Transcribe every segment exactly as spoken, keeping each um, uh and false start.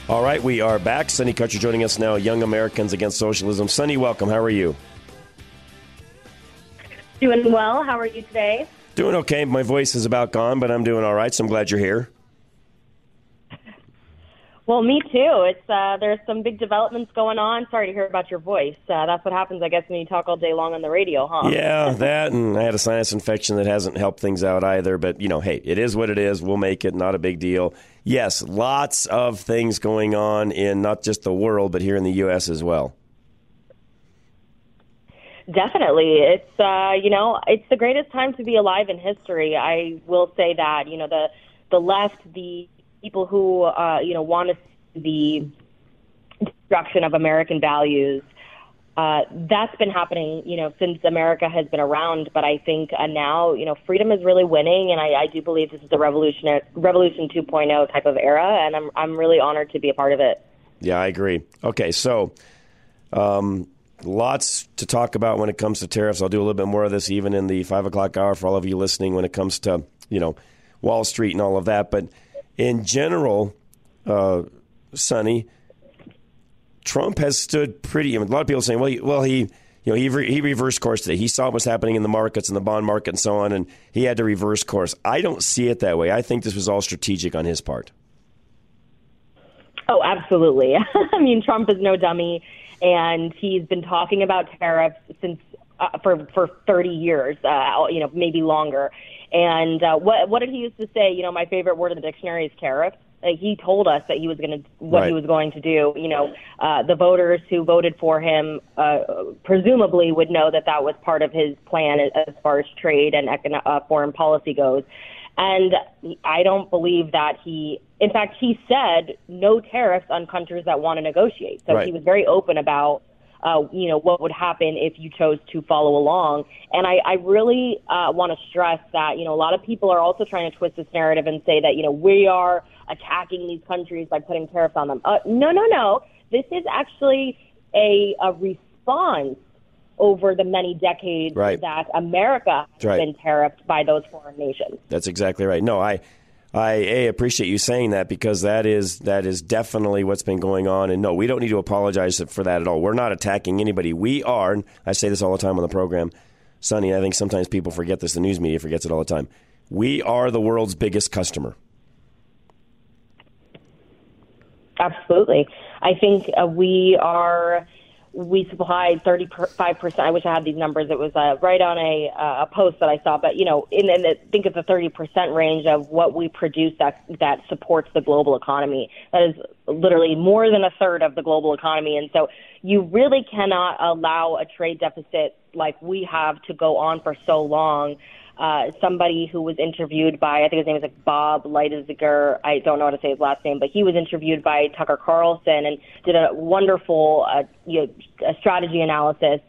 All right, we are back. Sonny Kutcher joining us now, Young Americans Against Socialism. Sonny, welcome. How are you? Doing well. How are you today? Doing okay. My voice is about gone, but I'm doing all right, so I'm glad you're here. Well, me too. It's uh, there's some big developments going on. Sorry to hear about your voice. Uh, that's what happens, I guess, when you talk all day long on the radio, huh? Yeah, that, and I had a sinus infection that hasn't helped things out either. But, you know, hey, it is what it is. We'll make it. Not a big deal. Yes, lots of things going on in not just the world, but here in the U S as well. Definitely. It's, uh, you know, it's the greatest time to be alive in history. I will say that, you know, the, the left, the people who, uh, you know, want to see the destruction of American values, uh, that's been happening, you know, since America has been around. But I think uh, now, you know, freedom is really winning, and I, I do believe this is a revolution, revolution two point oh type of era, and I'm I'm really honored to be a part of it. Yeah, I agree. Okay, so um, lots to talk about when it comes to tariffs. I'll do a little bit more of this even in the five o'clock hour for all of you listening when it comes to, you know, Wall Street and all of that. But in general, uh, Sonny, Trump has stood pretty. I mean, a lot of people are saying, well, he, well, he, you know, he re, he reversed course today. He saw what was happening in the markets and the bond market and so on, and he had to reverse course. I don't see it that way. I think this was all strategic on his part. Oh, absolutely. I mean, Trump is no dummy, and he's been talking about tariffs since uh, for for thirty years, uh, you know, maybe longer. And uh, what what did he used to say? You know, my favorite word in the dictionary is tariff. Like, he told us that he was going to what right. he was going to do. You know, uh, the voters who voted for him uh, presumably would know that that was part of his plan as far as trade and econo- uh, foreign policy goes. And I don't believe that he, in fact, he said no tariffs on countries that want to negotiate. So right. he was very open about, uh, you know, what would happen if you chose to follow along. And I, I really uh, want to stress that, you know, a lot of people are also trying to twist this narrative and say that, you know, we are attacking these countries by putting tariffs on them. Uh, no, no, no. This is actually a, a response over the many decades right. that America has right. been tariffed by those foreign nations. That's exactly right. No, I, I a, appreciate you saying that, because that is that is definitely what's been going on. And no, we don't need to apologize for that at all. We're not attacking anybody. We are, and I say this all the time on the program, Sonny, I think sometimes people forget this. The news media forgets it all the time. We are the world's biggest customer. Absolutely. I think uh, we are, we supplied thirty-five percent. I wish I had these numbers. It was uh, right on a, uh, a post that I saw. But, you know, in, in the, think it's the thirty percent range of what we produce that, that supports the global economy. That is literally more than a third of the global economy. And so you really cannot allow a trade deficit like we have to go on for so long. Uh, somebody who was interviewed by, I think his name is like Bob Lighthizer. I don't know how to say his last name, but he was interviewed by Tucker Carlson and did a wonderful uh, you know, a strategy analysis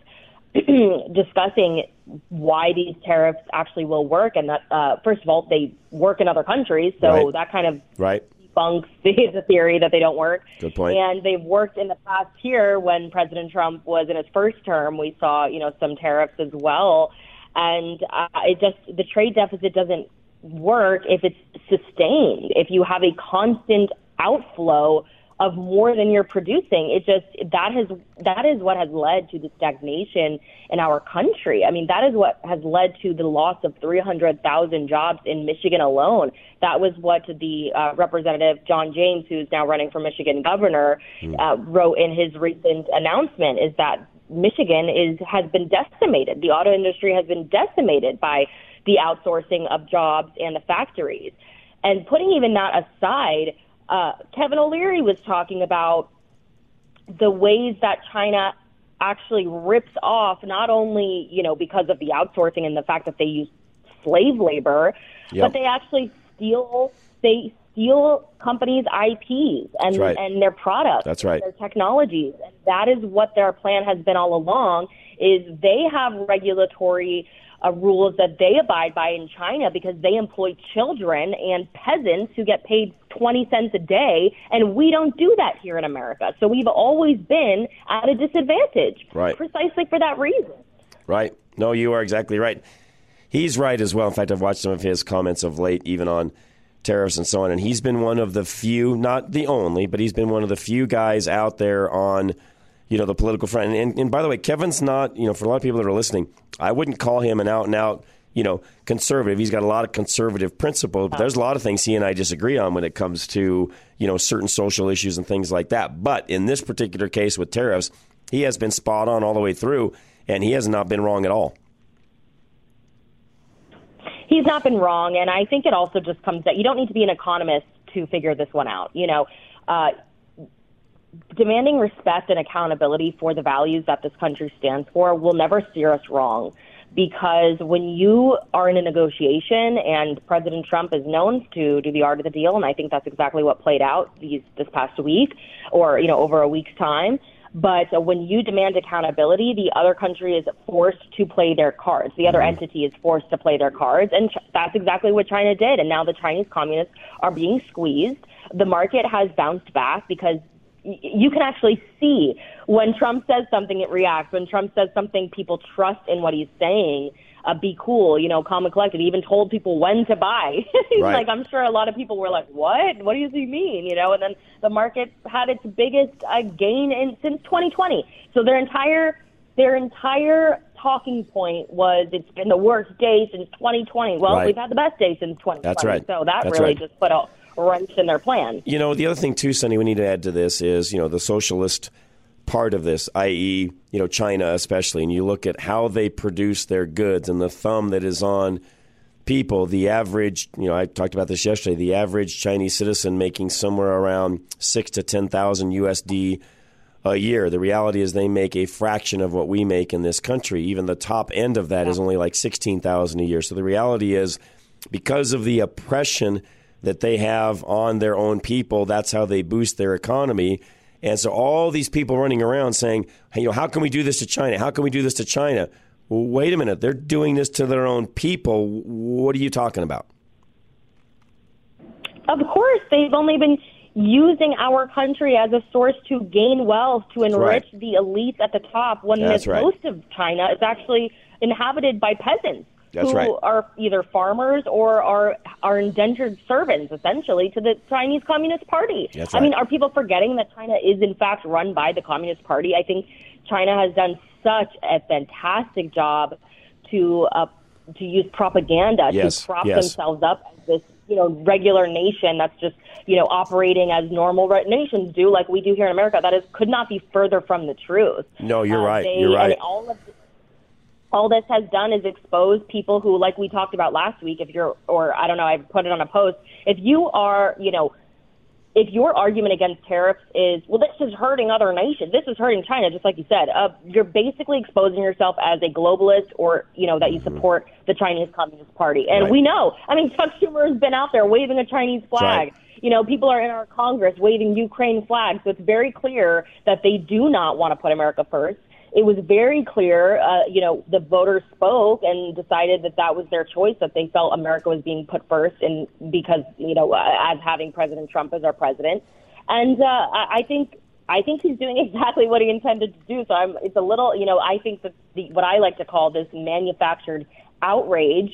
discussing why these tariffs actually will work. And that, uh, first of all, they work in other countries, so right. that kind of right. debunks the, the theory that they don't work. Good point. And they've worked in the past year when President Trump was in his first term. We saw, you know, some tariffs as well. And uh, it just, the trade deficit doesn't work if it's sustained. If you have a constant outflow of more than you're producing, it just, that has, that is what has led to the stagnation in our country. I mean, that is what has led to the loss of three hundred thousand jobs in Michigan alone. That was what the uh, Representative John James, who's now running for Michigan governor, uh, wrote in his recent announcement, is that Michigan is has been decimated. The auto industry has been decimated by the outsourcing of jobs and the factories. And putting even that aside, uh, Kevin O'Leary was talking about the ways that China actually rips off, not only, you know, because of the outsourcing and the fact that they use slave labor, yep. but they actually steal they steal companies' I Ps and right. and their products, That's right. their technologies. And that is what their plan has been all along, is they have regulatory uh, rules that they abide by in China because they employ children and peasants who get paid twenty cents a day, and we don't do that here in America. So we've always been at a disadvantage, right. precisely for that reason. Right. No, you are exactly right. He's right as well. In fact, I've watched some of his comments of late, even on tariffs and so on. And he's been one of the few, not the only, but he's been one of the few guys out there on, you know, the political front. And, and, and by the way, Kevin's not, you know, for a lot of people that are listening, I wouldn't call him an out and out, you know, conservative. He's got a lot of conservative principles, but there's a lot of things he and I disagree on when it comes to, you know, certain social issues and things like that. But in this particular case with tariffs, he has been spot on all the way through, and he has not been wrong at all. He's not been wrong, and I think it also just comes that you don't need to be an economist to figure this one out. You know, uh, demanding respect and accountability for the values that this country stands for will never steer us wrong. Because when you are in a negotiation, and President Trump is known to do the art of the deal, and I think that's exactly what played out these, this past week, or, you know, over a week's time. But uh, when you demand accountability, the other country is forced to play their cards. The other mm-hmm. entity is forced to play their cards, and ch- that's exactly what China did. And now the Chinese communists are being squeezed. The market has bounced back because you can actually see when Trump says something, it reacts. When Trump says something, people trust in what he's saying. Uh, be cool, you know, calm and collected. He even told people when to buy. He's right. like, I'm sure a lot of people were like, what? What does he mean? You know, and then the market had its biggest uh, gain in since twenty twenty. So their entire their entire talking point was it's been the worst day since twenty twenty. Well, right. we've had the best day since twenty twenty. That's right. So that That's really right. just put a wrench in their plan. You know, the other thing too, Sonny, we need to add to this is, you know, the socialist part of this, that is, you know, China especially, and you look at how they produce their goods and the thumb that is on people, the average, you know, I talked about this yesterday, the average Chinese citizen making somewhere around six to ten thousand U S D a year. The reality is they make a fraction of what we make in this country. Even the top end of that yeah. is only like sixteen thousand a year. So the reality is, because of the oppression that they have on their own people, that's how they boost their economy. And so all these people running around saying, hey, you know, how can we do this to China? How can we do this to China? Well, wait a minute. They're doing this to their own people. What are you talking about? Of course. They've only been using our country as a source to gain wealth, to enrich right. the elites at the top, when That's the, right. most of China is actually inhabited by peasants. That's who right. are either farmers or are are indentured servants, essentially, to the Chinese Communist Party. That's I right. mean, are people forgetting that China is, in fact, run by the Communist Party? I think China has done such a fantastic job to uh, to use propaganda yes. to prop yes. themselves up as this, you know, regular nation that's just, you know, operating as normal nations do, like we do here in America. That is could not be further from the truth. No, you're uh, right. They, you're right. And all of the, All this has done is expose people who, like we talked about last week, if you're, or I don't know, I put it on a post, if you are, you know, if your argument against tariffs is, well, this is hurting other nations, this is hurting China, just like you said, uh, you're basically exposing yourself as a globalist, or, you know, that you support mm-hmm. the Chinese Communist Party. And right. we know, I mean, Chuck Schumer has been out there waving a Chinese flag. Right. You know, people are in our Congress waving Ukraine flags. So it's very clear that they do not want to put America first. It was very clear, uh, you know, the voters spoke and decided that that was their choice, that they felt America was being put first, and because, you know, uh, as having President Trump as our president. And uh, I think I think he's doing exactly what he intended to do. So I'm, it's a little, you know, I think that the, what I like to call this manufactured outrage,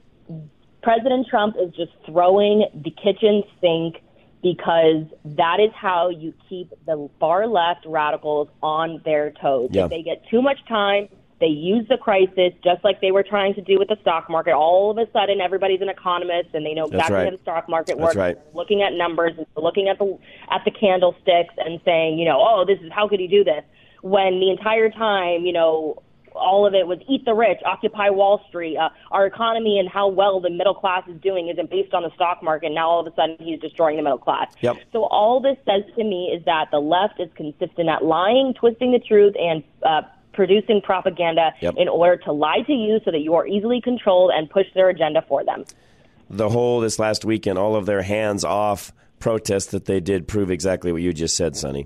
President Trump is just throwing the kitchen sink, because that is how you keep the far-left radicals on their toes. Yeah. If they get too much time, they use the crisis, just like they were trying to do with the stock market. All of a sudden, everybody's an economist, and they know exactly right. how the stock market That's works. Right. They're looking at numbers, and looking at the at the candlesticks, and saying, you know, oh, this is how could he do this? When the entire time, you know, all of it was eat the rich, occupy Wall Street. Uh, our economy and how well the middle class is doing isn't based on the stock market. Now all of a sudden he's destroying the middle class. Yep. So all this says to me is that the left is consistent at lying, twisting the truth, and uh, producing propaganda yep. in order to lie to you so that you are easily controlled and push their agenda for them. The whole this last weekend, all of their hands-off protests that they did prove exactly what you just said, Sonny.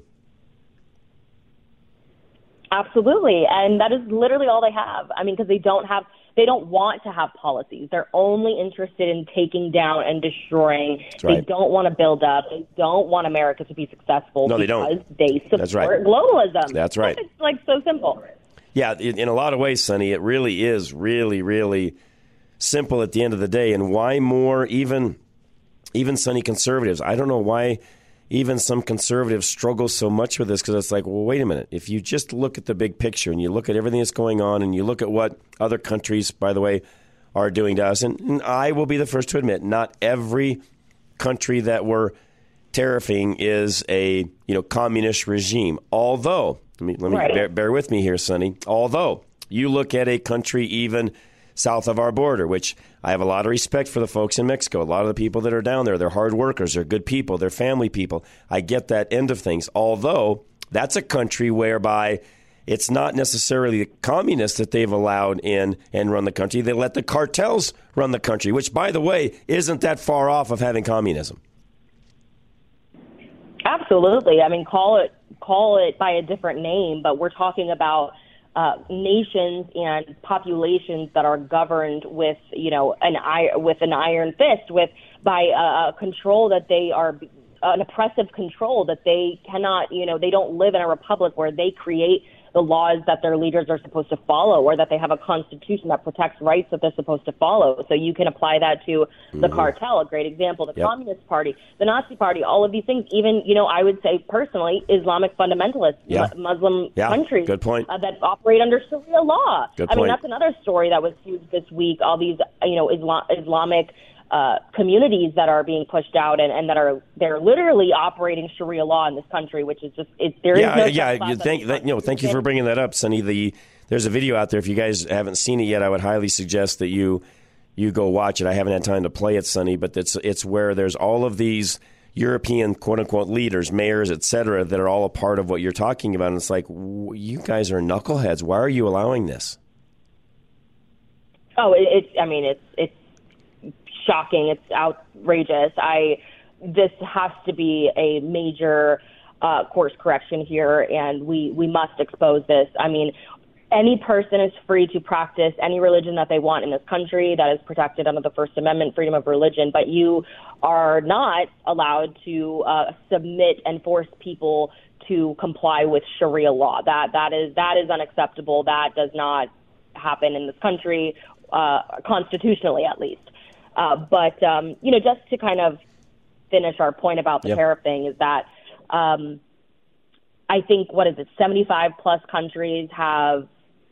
Absolutely. And that is literally all they have. I mean, because they don't have, they don't want to have policies. They're only interested in taking down and destroying. That's right. They don't want to build up. They don't want America to be successful. No, they because don't. They support That's right. globalism. That's right. It's like so simple. Yeah, in, in a lot of ways, Sonny, it really is really, really simple at the end of the day. And why more even even Sunny conservatives, I don't know why even some conservatives struggle so much with this, because it's like, well, wait a minute. If you just look at the big picture and you look at everything that's going on and you look at what other countries, by the way, are doing to us, and, and I will be the first to admit, not every country that we're tariffing is a you know communist regime. Although, let me, let me right. bear, bear with me here, Sonny. Although you look at a country even south of our border, which I have a lot of respect for the folks in Mexico. A lot of the people that are down there, they're hard workers, they're good people, they're family people. I get that end of things. Although that's a country whereby it's not necessarily the communists that they've allowed in and run the country. They let the cartels run the country, which, by the way, isn't that far off of having communism. Absolutely. I mean, call it call it by a different name, but we're talking about uh, nations and populations that are governed with, you know, an with an iron fist, with by a control that they are an oppressive control that they cannot, you know, they don't live in a republic where they create the laws that their leaders are supposed to follow, or that they have a constitution that protects rights that they're supposed to follow. So you can apply that to the mm-hmm. cartel, a great example, the yep. Communist Party, the Nazi Party, all of these things. Even, you know, I would say personally, Islamic fundamentalists, yeah. mu- Muslim yeah. countries Good point. Uh, that operate under Sharia law. Good I point. mean, that's another story that was huge this week. All these, you know, Islam- Islamic Uh, communities that are being pushed out and, and that are they're literally operating Sharia law in this country, which is just it, there yeah, is no yeah. You thank that, you know thank you for bringing that up, Sonny. The there's a video out there. If you guys haven't seen it yet, I would highly suggest that you you go watch it. I haven't had time to play it, Sonny, but it's it's where there's all of these European quote unquote leaders, mayors, et cetera, that are all a part of what you're talking about. And it's like, you guys are knuckleheads. Why are you allowing this? Oh, it, it's. I mean, it's it's. shocking. It's outrageous. I this has to be a major uh, course correction here, and we, we must expose this. I mean, any person is free to practice any religion that they want in this country. That is protected under the First Amendment, freedom of religion, but you are not allowed to uh, submit and force people to comply with Sharia law. That that is that is unacceptable. That does not happen in this country, uh, constitutionally at least. Uh, but, um, you know, just to kind of finish our point about the yep. tariff thing is that um, I think, what is it, seventy-five plus countries have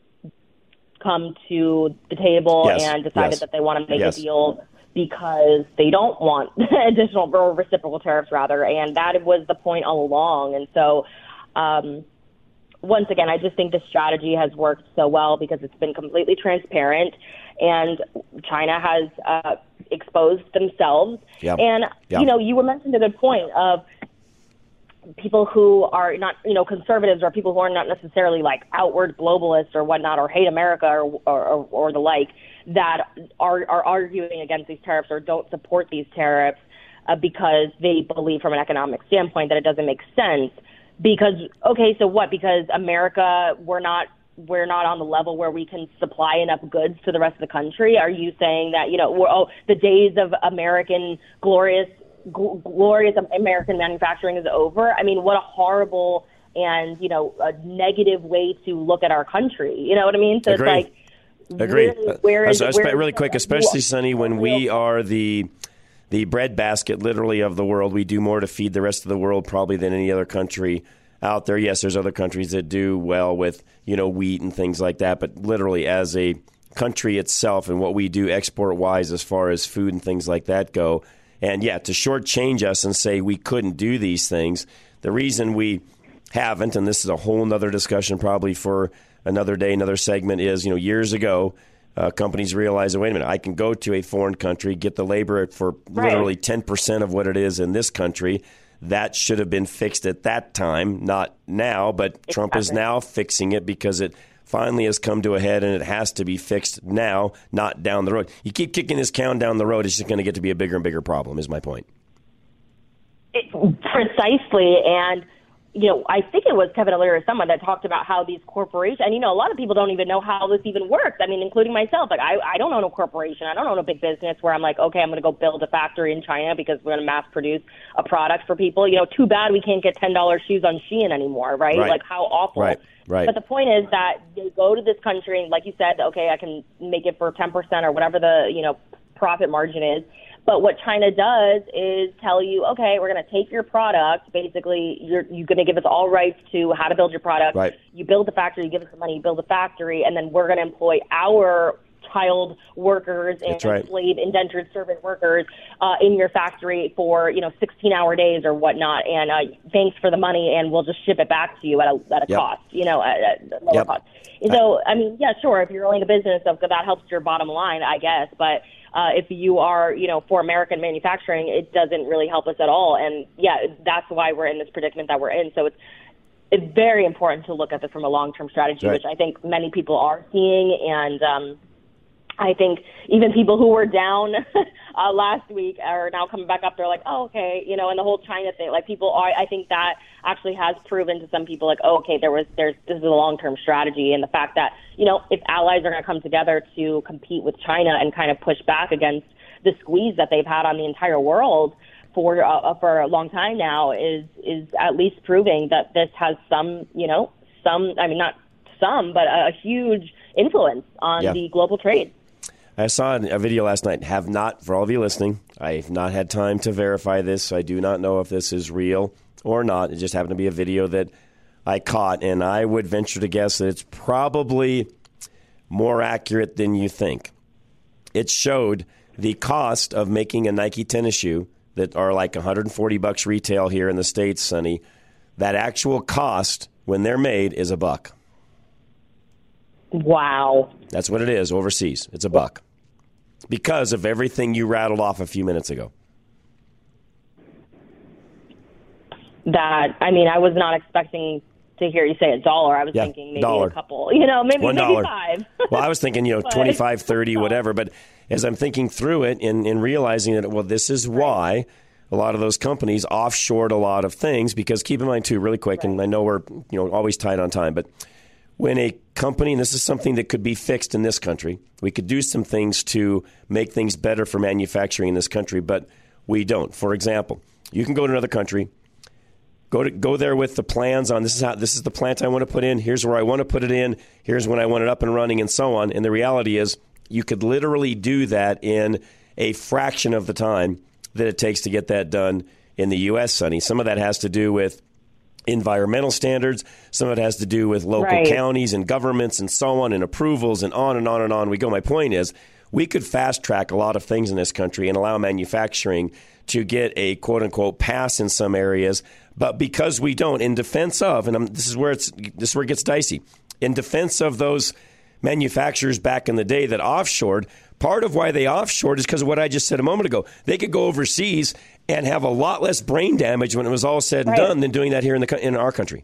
come to the table yes. and decided yes. that they want to make yes. a deal because they don't want additional or reciprocal tariffs, rather. And that was the point all along. And so, um, once again, I just think the strategy has worked so well because it's been completely transparent, and China has uh, exposed themselves. Yep. And, yep. you know, you were mentioned a good point of people who are not, you know, conservatives or people who are not necessarily like outward globalists or whatnot or hate America or, or, or the like that are, are arguing against these tariffs or don't support these tariffs uh, because they believe from an economic standpoint that it doesn't make sense. Because, okay, so what? Because America, we're not we're not on the level where we can supply enough goods to the rest of the country? Are you saying that, you know, we're, oh, the days of American glorious, gl- glorious American manufacturing is over? I mean, what a horrible and, you know, a negative way to look at our country. You know what I mean? So Agreed. it's like, Agreed. Where, where is, uh, where really is, quick, especially, Sonny, when we are the the breadbasket, literally, of the world. We do more to feed the rest of the world probably than any other country out there. Yes, there's other countries that do well with, you know, wheat and things like that, but literally as a country itself and what we do export-wise as far as food and things like that go, and yeah, to shortchange us and say we couldn't do these things, the reason we haven't, and this is a whole other discussion probably for another day, another segment, is, you know, years ago, uh, companies realized, wait a minute, I can go to a foreign country, get the labor for right. literally ten percent of what it is in this country. That should have been fixed at that time, not now, but exactly. Trump is now fixing it because it finally has come to a head and it has to be fixed now, not down the road. You keep kicking this can down the road, it's just going to get to be a bigger and bigger problem, is my point. It, precisely, and you know, I think it was Kevin O'Leary or someone that talked about how these corporations, and, you know, a lot of people don't even know how this even works. I mean, including myself. Like, I, I don't own a corporation. I don't own a big business where I'm like, okay, I'm going to go build a factory in China because we're going to mass produce a product for people. You know, too bad we can't get ten dollars shoes on Shein anymore, right? right. Like, how awful. Right, right. But the point is that they go to this country, and like you said, okay, I can make it for ten percent or whatever the, you know, profit margin is. But what China does is tell you, okay, we're going to take your product. Basically, you're, you're going to give us all rights to how to build your product. Right. You build the factory, you give us the money, you build the factory, and then we're going to employ our child workers and right. slave indentured servant workers uh, in your factory for, you know, sixteen-hour days or whatnot. And uh, thanks for the money, and we'll just ship it back to you at a, at a yep. cost, you know, at, at a lower yep. cost. So, I mean, yeah, sure, if you're owning a business, that helps your bottom line, I guess. But uh, if you are, you know, for American manufacturing, it doesn't really help us at all. And, yeah, that's why we're in this predicament that we're in. So it's it's very important to look at this from a long-term strategy, right. which I think many people are seeing. And um, I think even people who were down uh, last week are now coming back up. They're like, oh, okay, you know, and the whole China thing, like people are, I think that actually has proven to some people like, oh, okay, there was, there's, this is a long-term strategy. And the fact that, you know, if allies are going to come together to compete with China and kind of push back against the squeeze that they've had on the entire world for, uh, for a long time now is, is at least proving that this has some, you know, some, I mean, not some, but a, a huge influence on yeah. the global trade. I saw a video last night. Have not, for all of you listening, I've not had time to verify this. So I do not know if this is real or not. It just happened to be a video that I caught, and I would venture to guess that it's probably more accurate than you think. It showed the cost of making a Nike tennis shoe that are like one hundred forty bucks retail here in the States, Sonny. That actual cost when they're made is a buck. Wow. That's what it is overseas. It's a buck. Because of everything you rattled off a few minutes ago. That, I mean, I was not expecting to hear you say a dollar. I was yeah, thinking maybe dollar. a couple, you know, maybe, One maybe dollar. five. Well, I was thinking, you know, But- twenty-five, thirty, whatever. But as I'm thinking through it and, and realizing that, well, this is why a lot of those companies offshored a lot of things. Because keep in mind, too, really quick, Right. and I know we're, you know, always tight on time, but when a company, and this is something that could be fixed in this country, we could do some things to make things better for manufacturing in this country, but we don't. For example, you can go to another country, go to go there with the plans on this is how this is the plant I want to put in, here's where I want to put it in, here's when I want it up and running, and so on. And the reality is you could literally do that in a fraction of the time that it takes to get that done in the U S, Sonny. Some of that has to do with environmental standards. Some of it has to do with local Right. counties and governments and so on and approvals and on and on and on we go. My point is we could fast track a lot of things in this country and allow manufacturing to get a quote unquote pass in some areas. But because we don't, in defense of, and I'm, this is where it's this is where it gets dicey, in defense of those manufacturers back in the day that offshored, part of why they offshored is because of what I just said a moment ago. They could go overseas and have a lot less brain damage when it was all said and Right. done than doing that here in the co- in our country.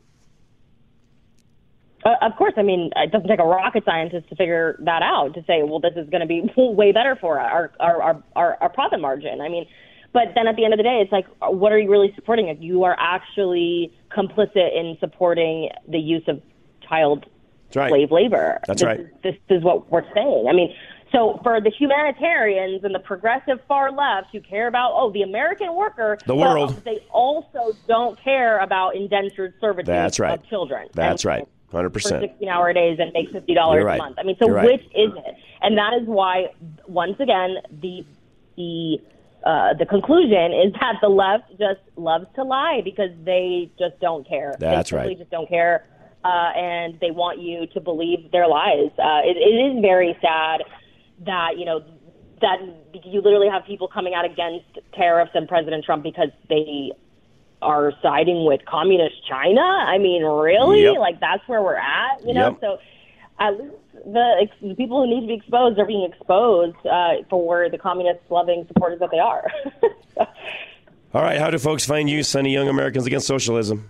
Uh, of course, I mean, it doesn't take a rocket scientist to figure that out, to say, well, this is going to be way better for our, our, our, our, our profit margin. I mean, but then at the end of the day, it's like, what are you really supporting? If you are actually complicit in supporting the use of child That's right. slave labor. That's this right. Is, this is what we're saying. I mean, so for the humanitarians and the progressive far left who care about, oh, the American worker, The well, world. they also don't care about indentured servitude That's right. of children. That's And right. one hundred for percent. sixteen-hour days and make fifty dollars You're right. a month. I mean, so You're right. which is it? And that is why, once again, the the uh, the conclusion is that the left just loves to lie because they just don't care. That's they simply right. just don't care, uh, and they want you to believe their lies. Uh, it, it is very sad that, you know, that you literally have people coming out against tariffs and President Trump because they are siding with communist China. I mean, really? Yep. Like, that's where we're at, you know? Yep. So at least the, the people who need to be exposed are being exposed uh, for the communist-loving supporters that they are. All right. How do folks find you, Sonny Young Americans Against Socialism?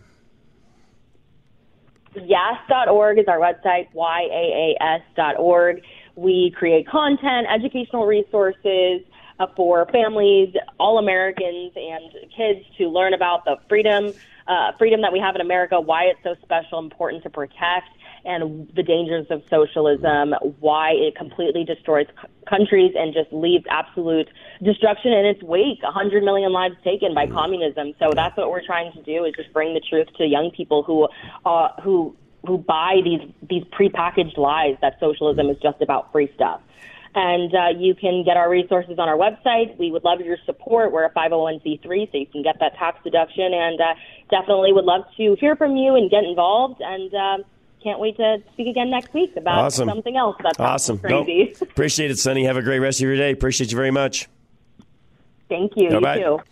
yas dot org is our website, Y A A S dot org. We create content, educational resources uh, for families, all Americans, and kids to learn about the freedom, uh, freedom that we have in America, why it's so special, important to protect, and the dangers of socialism, why it completely destroys c- countries and just leaves absolute destruction in its wake. one hundred million lives taken by communism. So that's what we're trying to do, is just bring the truth to young people who uh, who who buy these these prepackaged lies that socialism is just about free stuff. And uh, you can get our resources on our website. We would love your support. We're a five oh one c three, so you can get that tax deduction. And uh, definitely would love to hear from you and get involved. And uh, can't wait to speak again next week about awesome. something else that's awesome. crazy. Nope. Appreciate it, Sunny. Have a great rest of your day. Appreciate you very much. Thank you. Bye-bye. You too.